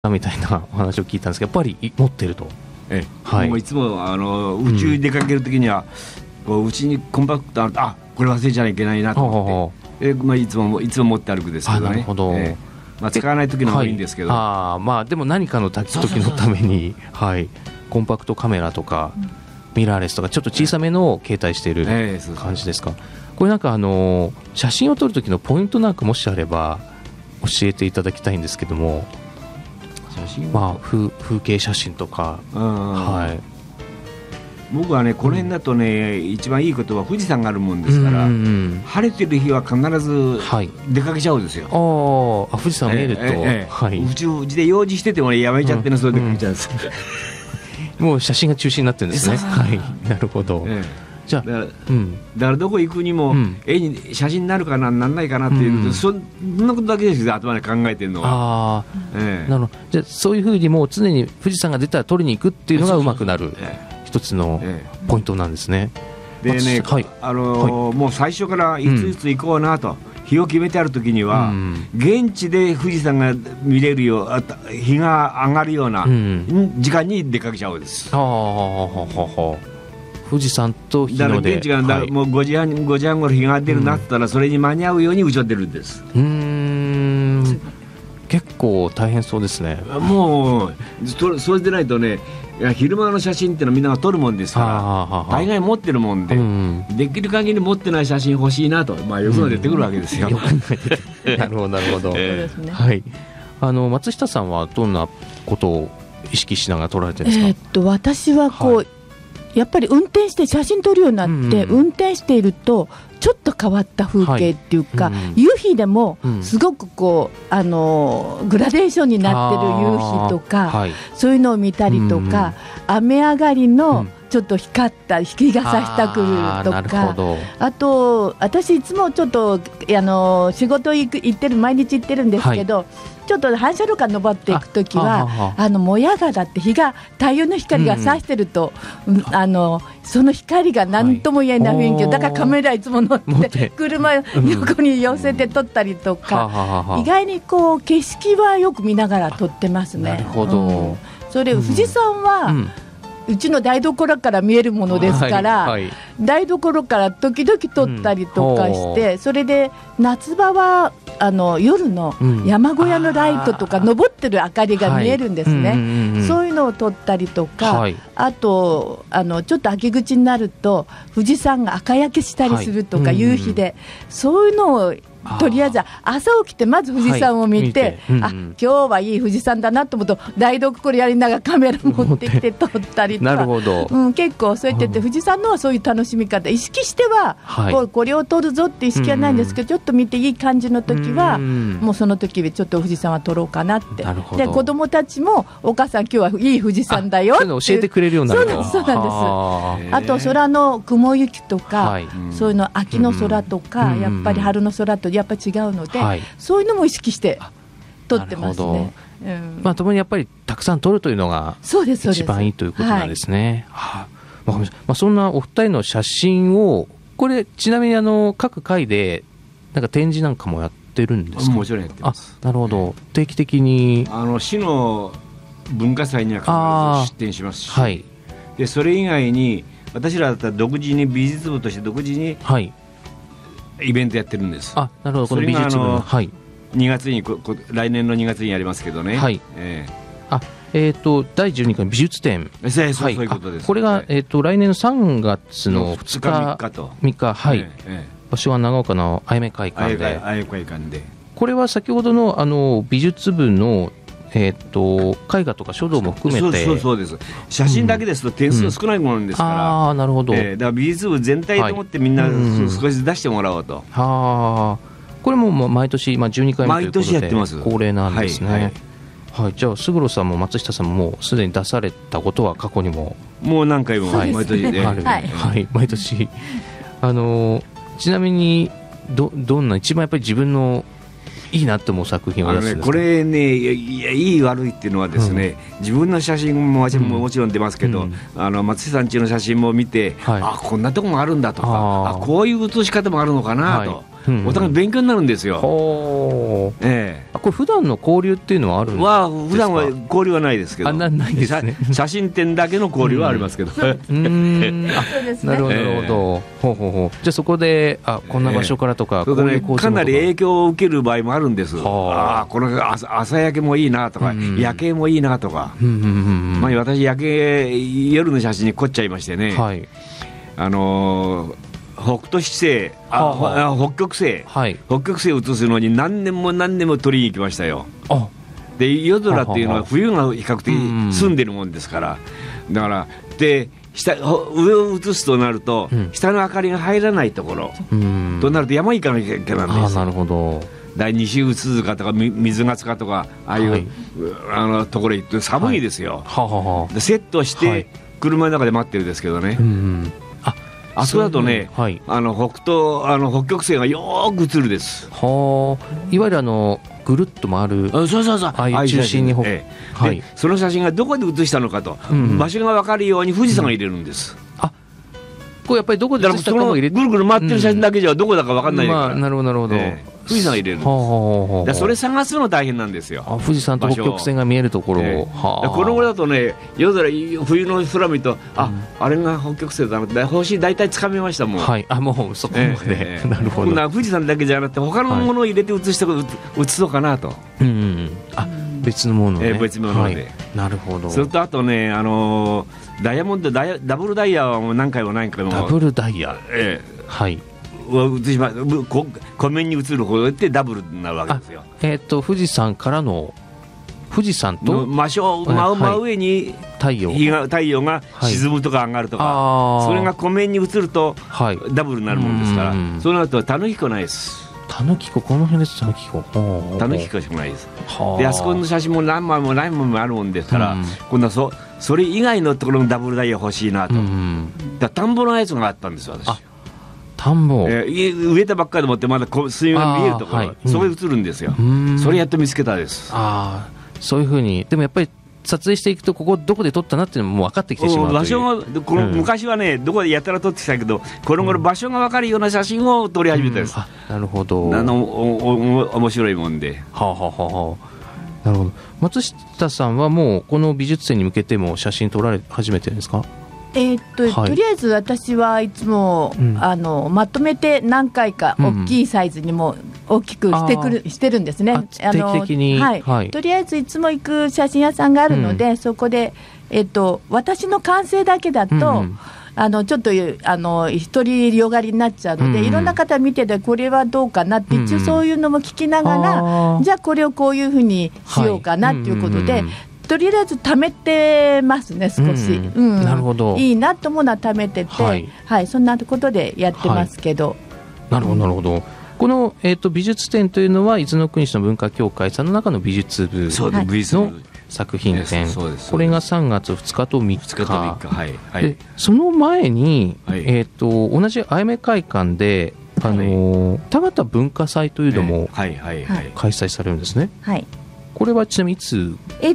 みたいなお話を聞いたんですけど、やっぱり持ってると。はい、 もういつも宇宙に出かけるときには、うちにコンパクトあると、これ忘れちゃいけないなと思って、いつも持って歩くですけどね。 なるほど。 使わない時の方がいいんですけど、 でも何かの時のために、コンパクトカメラとか、ミラーレスとかちょっと小さめのを携帯している感じですか。これなんか写真を撮る時のポイントなんかもしあれば教えていただきたいんですけども。風景写真とか、 僕はねこの辺だとね、一番いいことは富士山があるもんですから、晴れてる日は必ず出かけちゃうんですよ。 富士山見えると、 うちで用事してても、やめちゃってね、それで出かけちゃうんですもう写真が中心になってるんですね。なるほど。じゃあだからどこ行くにも、写真になるかな、なんないかなっていう、そんなことだけですよ、頭で考えてるのは。 なるほど。じゃあそういうふうにもう常に富士山が出たら撮りに行くっていうのがうまくなる一つのポイントなんですね。 でね、もう最初からいついつ行こうなと、日を決めてある時には、現地で富士山が見れるよう、日が上がるような時間に出かけちゃうんです。 富士山と日の出、 現地がもう5時半頃日が出るなったら、それに間に合うようにうちは出るんです。 結構大変そうですね。 もうそうでないとね、昼間の写真ってのはみんなが撮るもんですから、大概持ってるもんで、できる限り持ってない写真欲しいなと、よく出てくるわけですよ。 なるほどなるほど。松下さんはどんなことを意識しながら撮られてるんですか。 私はやっぱり運転して写真撮るようになって、運転しているとちょっと変わった風景っていうか、夕日でもすごくグラデーションになってる夕日とか、そういうのを見たりとか、雨上がりのちょっと光った日が差してくるとか、あと私いつもちょっと仕事行ってる、毎日行ってるんですけど、ちょっと反射炉から登っていくときはもやがだって太陽の光が差してると、その光が何とも言えない雰囲気を、だからカメラいつも乗って車横に寄せて撮ったりとか、意外に景色はよく見ながら撮ってますね。 なるほど。 それ富士山は、うちの台所から見えるものですから、台所から時々撮ったりとかして、それで夏場は夜の山小屋のライトとか、登ってる明かりが見えるんですね。そういうのを撮ったりとか、あとちょっと秋口になると富士山が赤焼けしたりするとか、夕日でそういうのをとりあえず朝起きてまず富士山を見て、今日はいい富士山だなと思うと、台所やりながらカメラ持ってきて撮ったりとか。 なるほど。 結構そうやって富士山のはそういう楽しみ方、意識しては、これを撮るぞって意識はないんですけど、ちょっと見ていい感じの時は、もうその時ちょっと富士山は撮ろうかなって。で子供たちも、お母さん今日はいい富士山だよってそういうの教えてくれるようになる。 そうなんです。あと空の雲行きとか、そういうの秋の空とか、やっぱり春の空とやっぱり違うので、そういうのも意識して撮ってますね。 ともにやっぱりたくさん撮るというのが一番いいということなんですね。そんなお二人の写真を、これちなみに各回でなんか展示なんかもやってるんですか。 もちろんやってます。 なるほど。定期的に市の文化祭には必ず出展しますし、でそれ以外に私らだったら独自に美術部として独自にイベントやってるんです。 なるほど。この美術部の 2月に来年の2月にやりますけどね。 第12回美術展、 そういうことです。 これが、来年の3月の2日3日、場所は長岡のあやめ会館で、これは先ほどの美術部の絵画とか書道も含めて、 そうです。写真だけですと点数少ないものですから、 なるほど。 だから美術部全体と思ってみんな少しずつ出してもらおうと。 これも毎年、12回目ということで恒例なんですね。じゃあ勝呂さんも松下さんももうすでに出されたことは過去にも何回も毎年で、 毎年ちなみにどんな一番やっぱり自分のいいなって思う作品を出すんですか。 これね、いい悪いっていうのはですね、自分の写真ももちろん出ますけど、松下さん家の写真も見て、こんなとこもあるんだとか、こういう写し方もあるのかなと、 お互い勉強になるんですよ。 これ普段の交流っていうのはあるんですか？ 普段は交流はないですけど、 ないですね。 写真展だけの交流はありますけど、 なるほどなるほど。じゃあそこでこんな場所からとか、 かなり影響を受ける場合もあるんです。この朝焼けもいいなとか、夜景もいいなとか、私夜景夜の写真に凝っちゃいましてね、北斗七星、北極星、北極星を写すのに何年も何年も撮りに行きましたよ。で夜空っていうのは冬が比較的澄んでるもんですから、だからで上を映すとなると、下の明かりが入らないところ、となると山行かなきゃいけないんです。 なるほど。 西宇鈴鹿とか水ヶ塚とかああいう、ところ行って寒いですよ。でセットして車の中で待ってるんですけどね、あそこだとね、北極星がよーく映るです。 いわゆるぐるっと回る、中心にその写真がどこで写したのかと、場所が分かるように富士山が入れるんです。 これやっぱりどこで写したかも入れて、 ぐるぐる回ってる写真だけじゃどこだか分かんないから、 なるほどなるほど。 富士山入れるんです。それ探すの大変なんですよ。 富士山と北極星が見えるところを、 この頃だとね、夜空冬の空見ると、あれが北極星だな、星大体つかめましたもん。 もうそこまで、なるほど。 富士山だけじゃなくて他のものを入れて写そうかなと。 別のものね。 別物で。 なるほど。 それとあとね、ダイヤモンドダブルダイヤはもう何回もダブルダイヤ、 映しま湖面に映る方ってダブルになるわけですよ。 富士山からの富士山と真上に太陽が沈むとか上がるとか、それが湖面に映るとダブルになるもんですから、そうなるとたぬき湖ないです。 たぬき湖、この辺ですたぬき湖。 たぬき湖しかないです。であそこの写真も何枚も何枚もあるもんですから、今度はそれ以外のところのダブルダイヤ欲しいなと。田んぼのやつがあったんですよ、私。 田んぼ、 植えたばっかりでもってまだ水が見えるところ、そこで映るんですよ。それやっと見つけたです。 そういうふうに。でもやっぱり撮影していくと、ここどこで撮ったなっていうのも分かってきてしまう。 場所が昔はね、どこでやったら撮ってきたけど、この頃場所が分かるような写真を撮り始めたです。 なるほど。 面白いもんで。 なるほど。松下さんはもうこの美術展に向けても写真撮られ始めてるんですか？ とりあえず私はいつも、まとめて何回か大きいサイズにも大きくしてるんですね。 定期的に、 とりあえずいつも行く写真屋さんがあるので、そこで、私の完成だけだと、ちょっと独りよがりになっちゃうので、いろんな方見ててこれはどうかなって、一応そういうのも聞きながら、じゃあこれをこういうふうにしようかなっていうことで、とりあえず貯めてますね、少し。 なるほど。 いいなと思うのは貯めてて、そんなことでやってますけど。 なるほどなるほど。この、美術展というのは伊豆の国市の文化協会さんの中の美術部の作品展、これが3月2日と3日で、その前に、同じあやめ会館で田端文化祭というのも開催されるんですね。これはちなみにいつ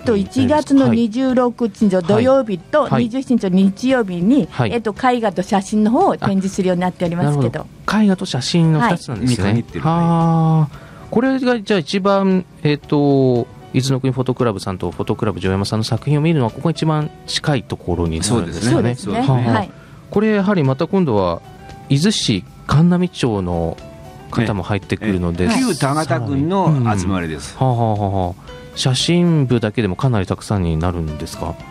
1月の26日の土曜日と27日の日曜日に、絵画と写真の方を展示するようになっておりますけど、 絵画と写真の2つなんですね。これがじゃあ一番、伊豆の国フォトクラブさんとフォトクラブ城山さんの作品を見るのはここが一番近いところになるんですよね。これやはりまた今度は伊豆市神波町の方も入ってくるので、 旧田形郡の集まりです。 写真部だけでもかなりたくさんになるんですか？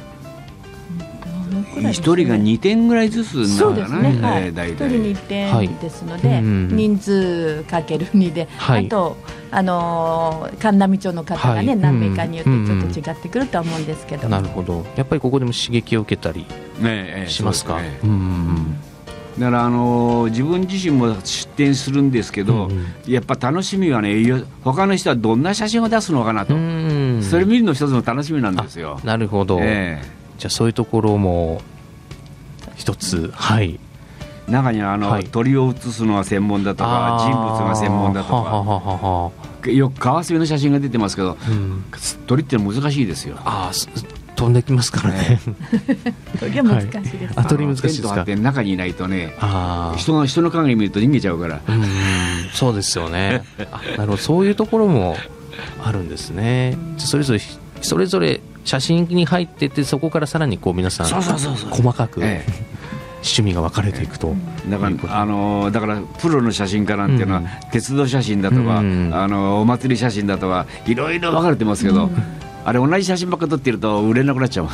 1人が2点ぐらいずつなるかな。 そうですね、1人2点ですので、人数かける2で、あと神波町の方がね、何名かによってちょっと違ってくるとは思うんですけど。 なるほど。やっぱりここでも刺激を受けたりしますか？ だから自分自身も出展するんですけど、やっぱ楽しみはね、他の人はどんな写真を出すのかなと、それ見るの一つの楽しみなんですよ。 なるほど、じゃあそういうところも一つ、 中には鳥を写すのが専門だとか、人物が専門だとか、よくカワセミの写真が出てますけど、鳥って難しいですよ。 飛んできますからね。 鳥は難しいです。 はい、鳥難しいですか。テント張って中にいないとね、人の影見ると逃げちゃうから。 そうですよね。なるほど、そういうところもあるんですね。それぞれ写真に入ってて、そこからさらにこう皆さん細かく趣味が分かれていくと。 だからプロの写真家なんていうのは、鉄道写真だとか、お祭り写真だとかいろいろ分かれてますけど、あれ同じ写真ばっか撮ってると売れなくなっちゃう。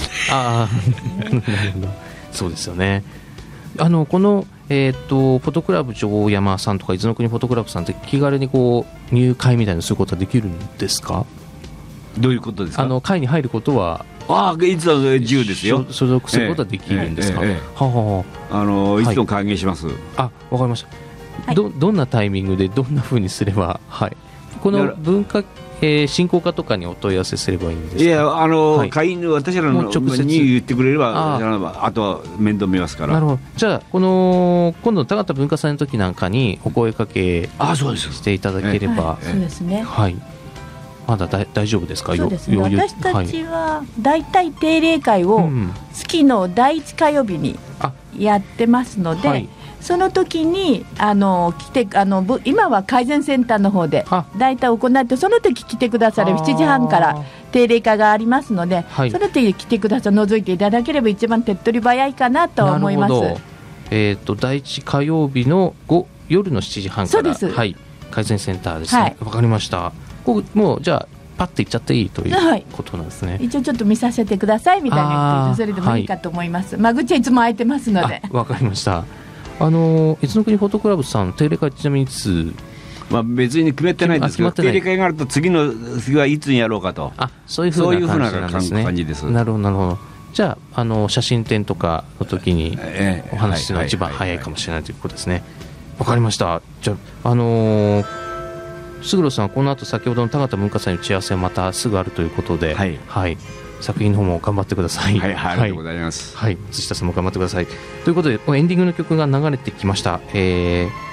そうですよね。このフォトクラブ城山さんとか伊豆の国フォトクラブさんって気軽にこう入会みたいなすることはできるんですか？ どういうことですか？ 会に入ることは、 いつも自由ですよ。 所属することはできるんですか？いつも歓迎します。 わかりました。どんなタイミングでどんな風にすれば、この文化振興課とかにお問い合わせすればいいんですか？いや、会員の私らの直接に言ってくれれば、あとは面倒見ますから。 なるほど。じゃあ今度の田形文化祭の時なんかにお声かけしていただければ。 そうですね。 はい。まだ大丈夫ですか？ そうですね。私たちはだいたい定例会を月の第1火曜日にやってますので、その時に来て今は改善センターの方でだいたい行って、その時来てくださる7時半から定例会がありますので、その時来てくださる、覗いていただければ一番手っ取り早いかなと思います。 第1火曜日の夜の7時半から、改善センターですね。わかりました。もうじゃあパッと行っちゃっていいということなんですね。 一応ちょっと見させてくださいみたいな言って、それでもいいかと思います。間口はいつも空いてますので。 わかりました。伊豆の国フォトクラブさん、定例会ちなみにいつ？ 別に決めてないんですけど、定例会があると次はいつにやろうかと、 そういうふうな感じなんですね。 感じです。 なるほどなるほど。じゃあ写真展とかの時にお話しするのが一番早いかもしれないということですね。わかりました。じゃあ勝呂さん、この後先ほどの田形文化祭の打ち合わせまたすぐあるということで、作品の方も頑張ってください。 ありがとうございます。 土下さんも頑張ってくださいということで、エンディングの曲が流れてきました。